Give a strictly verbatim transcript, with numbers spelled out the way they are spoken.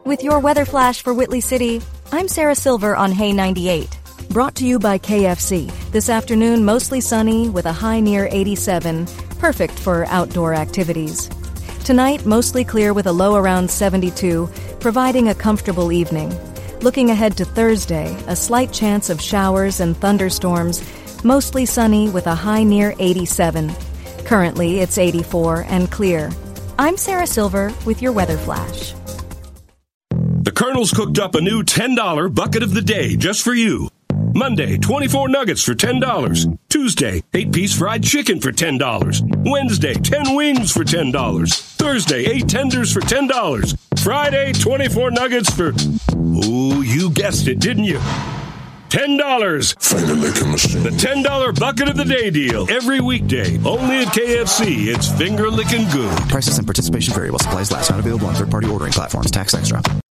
With your weather flash for Whitley City, I'm Sarah Silver on Hay ninety-eight. Brought to you by K F C. This afternoon, mostly sunny with a high near eighty-seven, perfect for outdoor activities. Tonight, mostly clear with a low around seventy-two, providing a comfortable evening. Looking ahead to Thursday, a slight chance of showers and thunderstorms, mostly sunny with a high near eighty-seven. Currently, it's eighty-four and clear. I'm Sarah Silver with your weather flash. The Colonel's cooked up a new ten dollar bucket of the day just for you. Monday, twenty-four nuggets for ten dollars. Tuesday, eight-piece fried chicken for ten dollars. Wednesday, ten wings for ten dollars. Thursday, eight tenders for ten dollars. Friday, twenty-four nuggets for... Ooh, you guessed it, didn't you? ten dollars. Finger licking machine. The ten dollar bucket of the day deal. Every weekday. Only at K F C. It's finger licking good. Prices and participation vary while supplies last. Not available on third-party ordering platforms. Tax extra.